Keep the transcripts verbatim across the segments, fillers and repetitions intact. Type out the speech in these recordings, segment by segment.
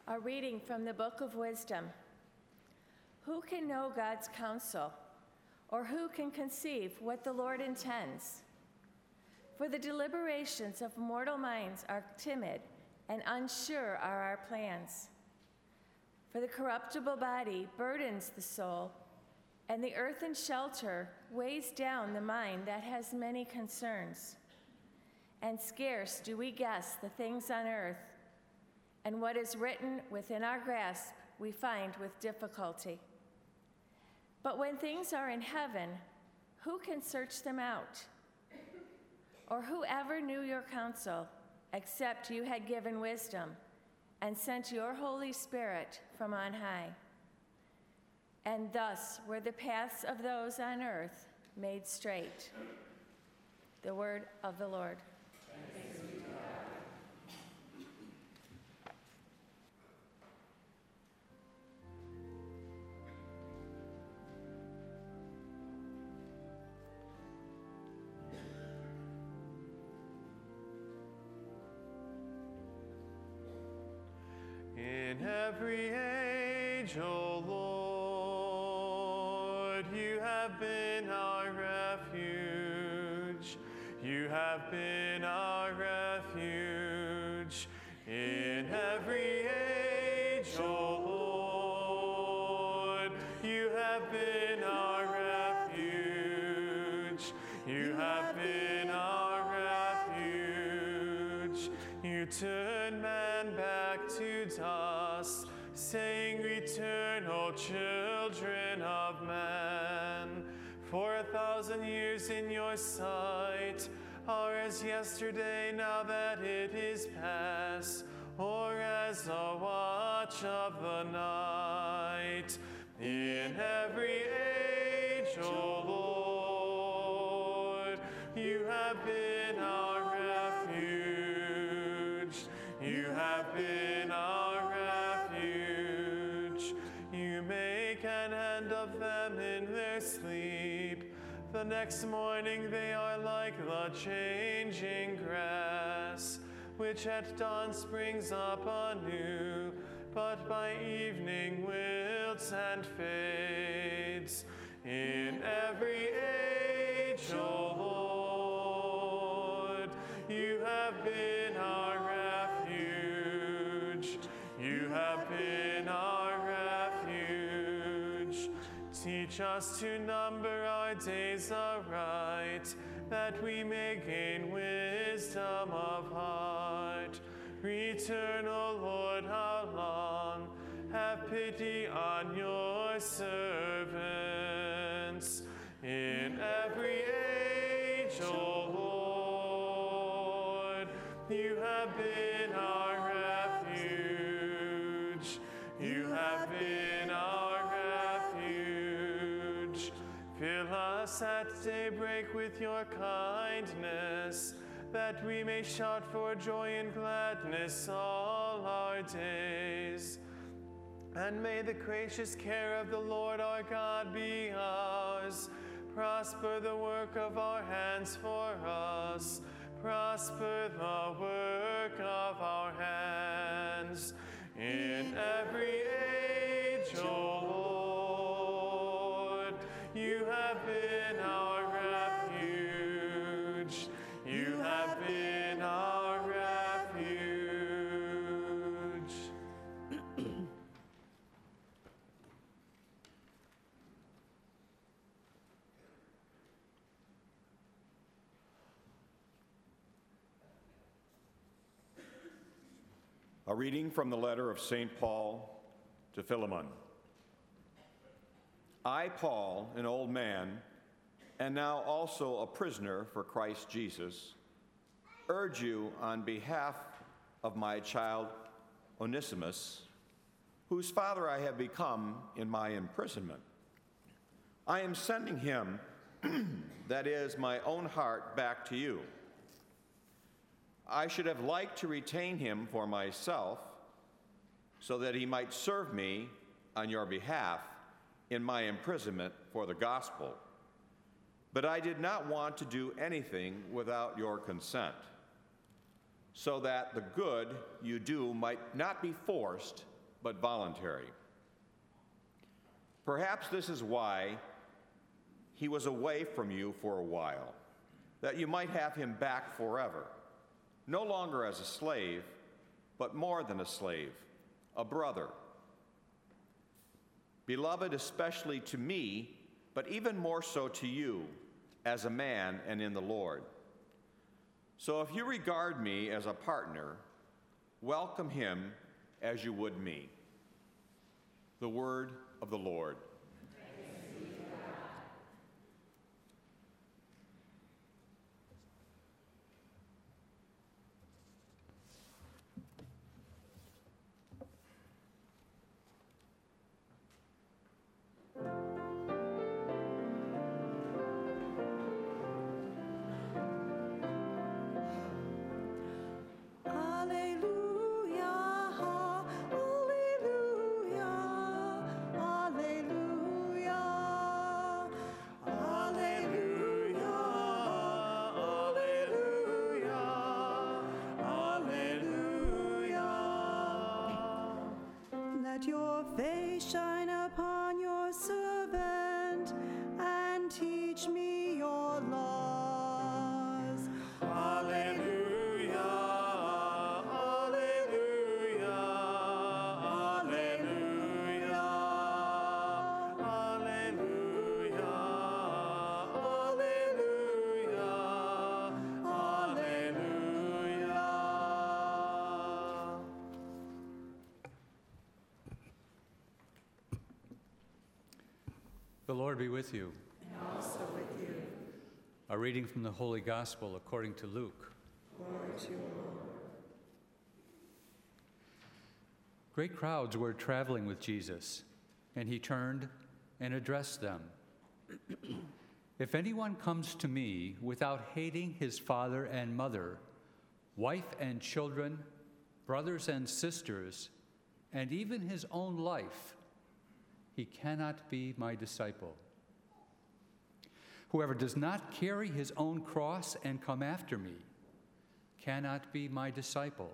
A reading from the Book of Wisdom. Who can know God's counsel, or who can conceive what the Lord intends? For the deliberations of mortal minds are timid, and unsure are our plans. For the corruptible body burdens the soul, and the earthen shelter weighs down the mind that has many concerns. And scarce do we guess the things on earth, and what is written within our grasp we find with difficulty. But when things are in heaven, who can search them out? Or who ever knew your counsel, except you had given wisdom and sent your Holy Spirit from on high? And thus were the paths of those on earth made straight. The word of the Lord. Thanks be to God. In every age, O Lord, you have been our refuge. You have been our refuge. In every age, O Lord, you have been our refuge. You have been our refuge. You turn man back to dust, saying, return, O children of man. For a thousand years in your sight are as yesterday, now that it is past, or as a watch of the night. In every age, O Lord, you have been our refuge. You have been our refuge. You make an end of them in their sleep. The next morning they are like the changing grass, which at dawn springs up anew, but by evening wilts and fades. In every age, O Lord, you have been our refuge. You have been our refuge. Teach us to number our days aright, that we may gain wisdom of heart. Return, O Lord, how long? Have pity on your servants. In every age, O Lord, you have been our refuge. You have been our refuge. Fill us at daybreak with your kindness, that we may shout for joy and gladness all our days. And may the gracious care of the Lord our God be ours. Prosper the work of our hands for us. Prosper the work of our hands. In every age, O Lord, you have been our refuge. You have been our refuge. A reading from the letter of Saint Paul to Philemon. I, Paul, an old man, and now also a prisoner for Christ Jesus, urge you on behalf of my child Onesimus, whose father I have become in my imprisonment. I am sending him, that is, my own heart, back to you. I should have liked to retain him for myself, so that he might serve me on your behalf in my imprisonment for the gospel. But I did not want to do anything without your consent, so that the good you do might not be forced but voluntary. Perhaps this is why he was away from you for a while, that you might have him back forever, no longer as a slave, but more than a slave, a brother. Beloved especially to me, but even more so to you, as a man and in the Lord. So if you regard me as a partner, welcome him as you would me. The word of the Lord. Let your face shine upon your servant, and teach me your laws. Alleluia, alleluia, alleluia, alleluia, alleluia, alleluia. The Lord be with you. And also with you. A reading from the Holy Gospel according to Luke. Glory to you, Lord. Great crowds were traveling with Jesus, and he turned and addressed them. If anyone comes to me without hating his father and mother, wife and children, brothers and sisters, and even his own life, he cannot be my disciple. Whoever does not carry his own cross and come after me cannot be my disciple.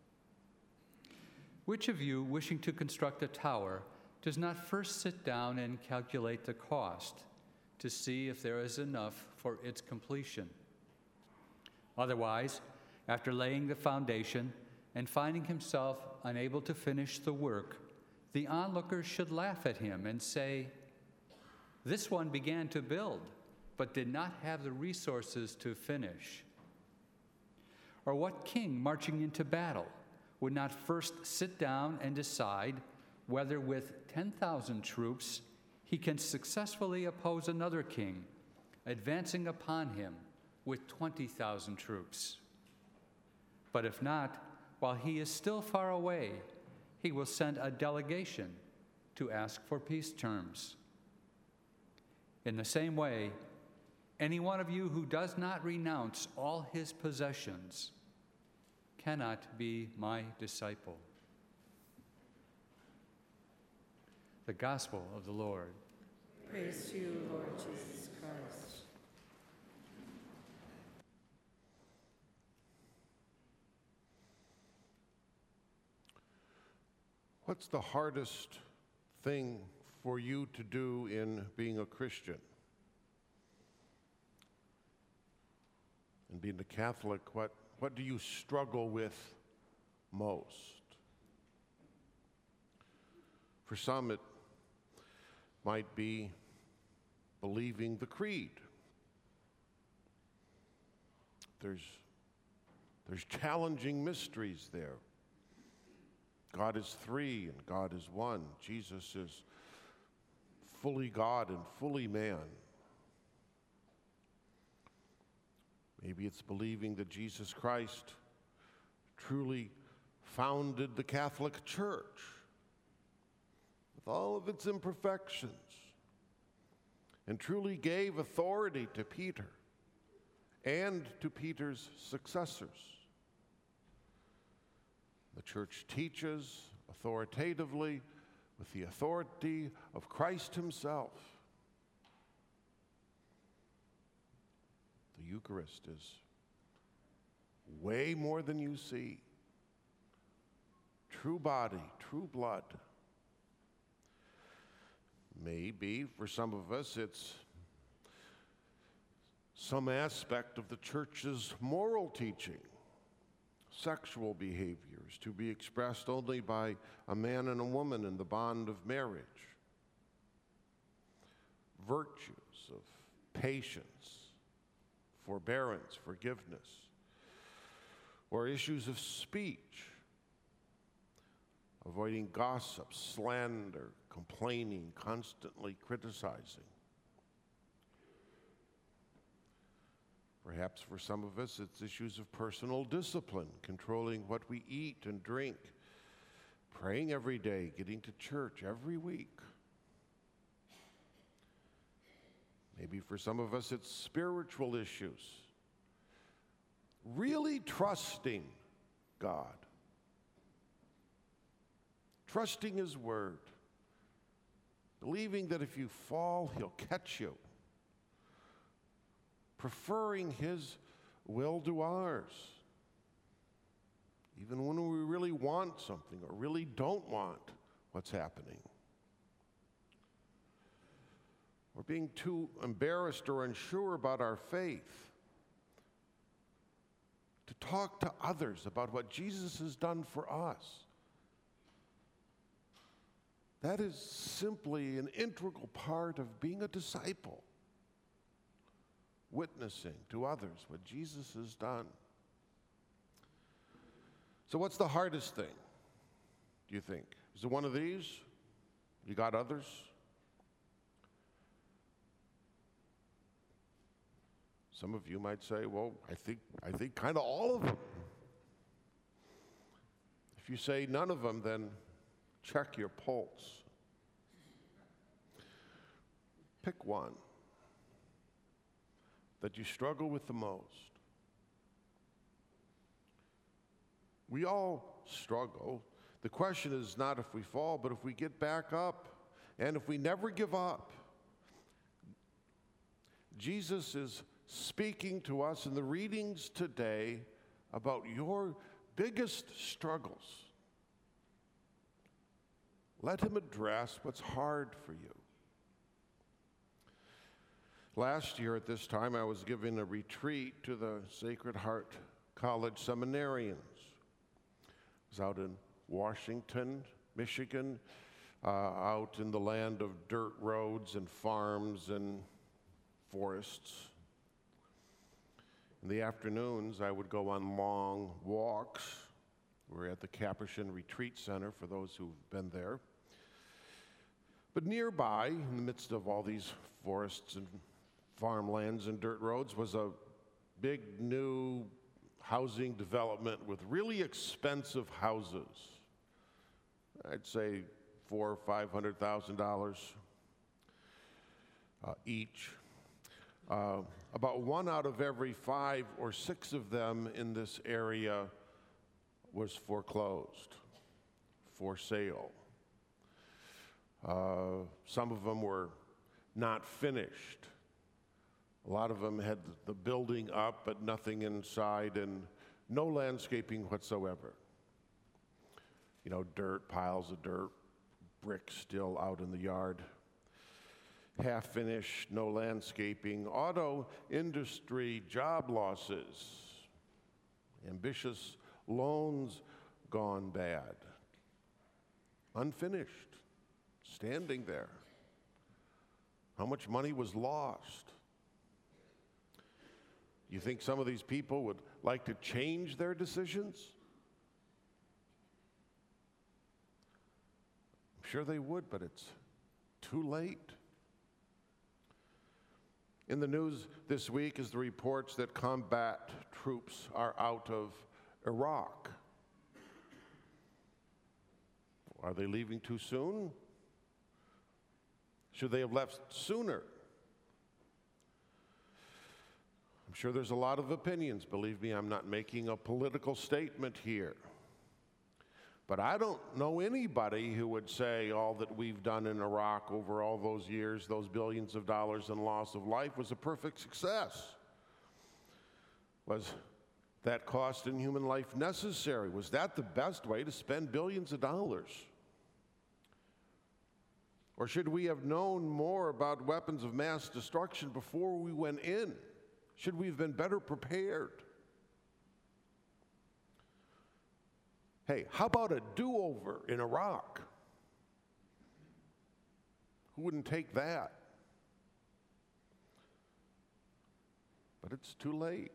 Which of you, wishing to construct a tower, does not first sit down and calculate the cost to see if there is enough for its completion? Otherwise, after laying the foundation and finding himself unable to finish the work, the onlookers should laugh at him and say, "This one began to build, but did not have the resources to finish." Or what king marching into battle would not first sit down and decide whether with ten thousand troops he can successfully oppose another king, advancing upon him with twenty thousand troops? But if not, while he is still far away, he will send a delegation to ask for peace terms. In the same way, any one of you who does not renounce all his possessions cannot be my disciple. The Gospel of the Lord. Praise to you, Lord Jesus Christ. What's the hardest thing for you to do in being a Christian? And being a Catholic, what, what do you struggle with most? For some, it might be believing the creed. There's, there's challenging mysteries there. God is three and God is one. Jesus is fully God and fully man. Maybe it's believing that Jesus Christ truly founded the Catholic Church with all of its imperfections and truly gave authority to Peter and to Peter's successors. The church teaches authoritatively with the authority of Christ himself. The Eucharist is way more than you see. true body, true blood. Maybe for some of us it's some aspect of the church's moral teaching, sexual behaviors to be expressed only by a man and a woman in the bond of marriage, virtues of patience, forbearance, forgiveness, or issues of speech, avoiding gossip, slander, complaining, constantly criticizing. Perhaps for some of us, it's issues of personal discipline, controlling what we eat and drink, praying every day, getting to church every week. Maybe for some of us, it's spiritual issues, really trusting God, trusting His Word, believing that if you fall, He'll catch you, preferring His will to ours, even when we really want something or really don't want what's happening. We're being too embarrassed or unsure about our faith to talk to others about what Jesus has done for us. That is simply an integral part of being a disciple, witnessing to others what Jesus has done. So what's the hardest thing, do you think? Is it one of these? You got others? Some of you might say, well, I think, I think kind of all of them. If you say none of them, then check your pulse. Pick one that you struggle with the most. We all struggle. The question is not if we fall, but if we get back up and if we never give up. Jesus is speaking to us in the readings today about your biggest struggles. Let Him address what's hard for you. Last year at this time, I was giving a retreat to the Sacred Heart College seminarians. I was out in Washington, Michigan, uh, out in the land of dirt roads and farms and forests. In the afternoons, I would go on long walks. We're at the Capuchin Retreat Center for those who've been there. But nearby, in the midst of all these forests and farmlands and dirt roads, was a big new housing development with really expensive houses. I'd say four or five hundred thousand dollars uh, each. Uh, about one out of every five or six of them in this area was foreclosed, for sale. Uh, some of them were not finished. A lot of them had the building up, but nothing inside, and no landscaping whatsoever. You know, dirt, piles of dirt, bricks still out in the yard. Half finished, no landscaping. Auto industry job losses. Ambitious loans gone bad. Unfinished, standing there. How much money was lost? You think some of these people would like to change their decisions? I'm sure they would, but it's too late. In the news this week is the reports that combat troops are out of Iraq. Are they leaving too soon? Should they have left sooner? I'm sure there's a lot of opinions. Believe me, I'm not making a political statement here. But I don't know anybody who would say all that we've done in Iraq over all those years, those billions of dollars and loss of life, was a perfect success. Was that cost in human life necessary? Was that the best way to spend billions of dollars? Or should we have known more about weapons of mass destruction before we went in? Should we have been better prepared? Hey, how about a do-over in Iraq? Who wouldn't take that? But it's too late.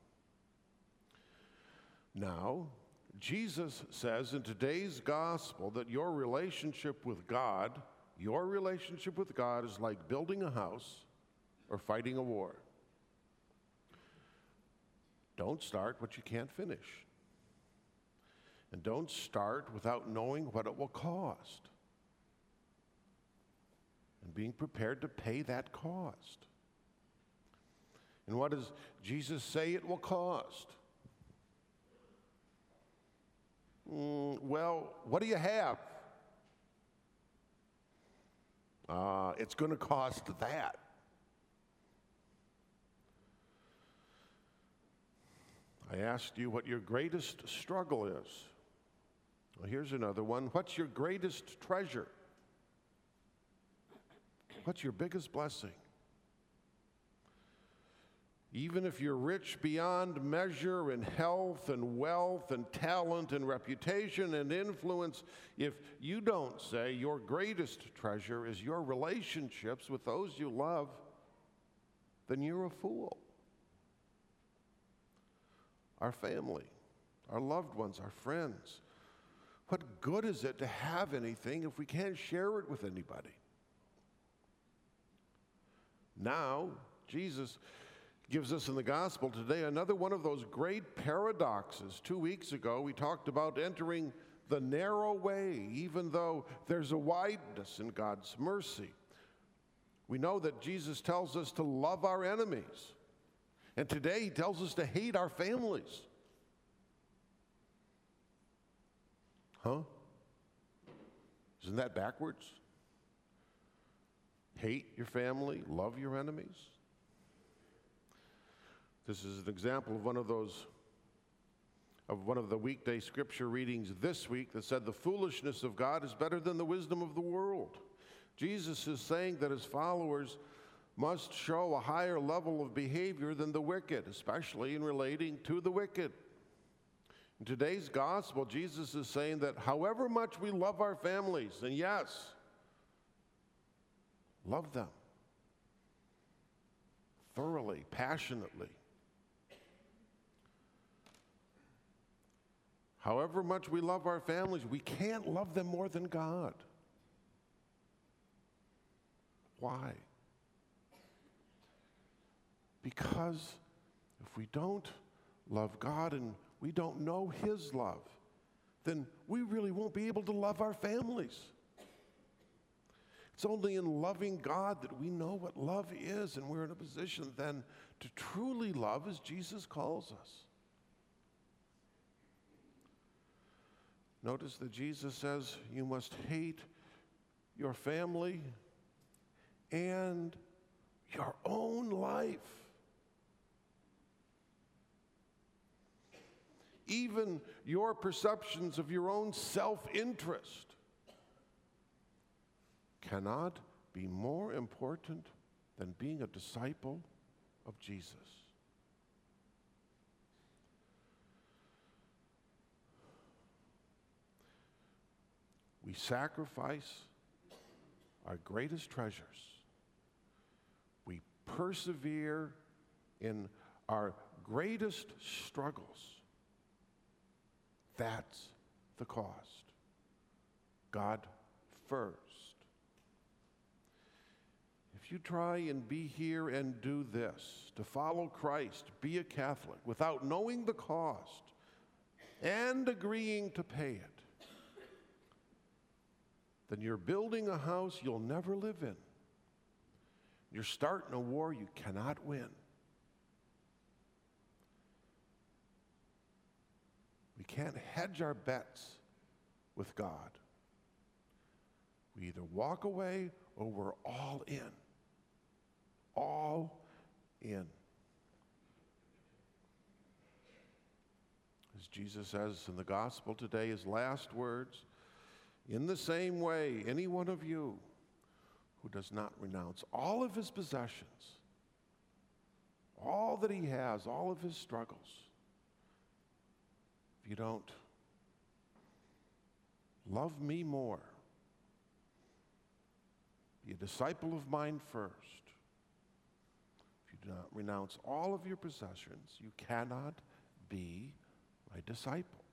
Now, Jesus says in today's gospel that your relationship with God, your relationship with God is like building a house or fighting a war. Don't start what you can't finish. And don't start without knowing what it will cost and being prepared to pay that cost. And what does Jesus say it will cost? Mm, well, what do you have? Uh, it's going to cost that. I asked you what your greatest struggle is. Well, here's another one. What's your greatest treasure? What's your biggest blessing? Even if you're rich beyond measure in health and wealth and talent and reputation and influence, if you don't say your greatest treasure is your relationships with those you love, then you're a fool. Our family, our loved ones, our friends. What good is it to have anything if we can't share it with anybody? Now, Jesus gives us in the gospel today another one of those great paradoxes. Two weeks ago, we talked about entering the narrow way, even though there's a wideness in God's mercy. We know that Jesus tells us to love our enemies. And today, he tells us to hate our families. Huh? Isn't that backwards? Hate your family, love your enemies. This is an example of one of those, of one of the weekday scripture readings this week that said the foolishness of God is better than the wisdom of the world. Jesus is saying that his followers must show a higher level of behavior than the wicked, especially in relating to the wicked. In today's gospel, Jesus is saying that however much we love our families, and yes, love them thoroughly, passionately, however much we love our families, we can't love them more than God. Why? Because if we don't love God and we don't know his love, then we really won't be able to love our families. It's only in loving God that we know what love is, and we're in a position then to truly love as Jesus calls us. Notice that Jesus says you must hate your family and your own life. Even your perceptions of your own self-interest cannot be more important than being a disciple of Jesus. We sacrifice our greatest treasures. We persevere in our greatest struggles. That's the cost. God first. If you try and be here and do this, to follow Christ, be a Catholic, without knowing the cost and agreeing to pay it, then you're building a house you'll never live in. You're starting a war you cannot win. We can't hedge our bets with God. We either walk away or we're all in. All in. As Jesus says in the gospel today, his last words, in the same way, any one of you who does not renounce all of his possessions, all that he has, all of his struggles, if you don't love me more, be a disciple of mine first, if you do not renounce all of your possessions, you cannot be my disciple.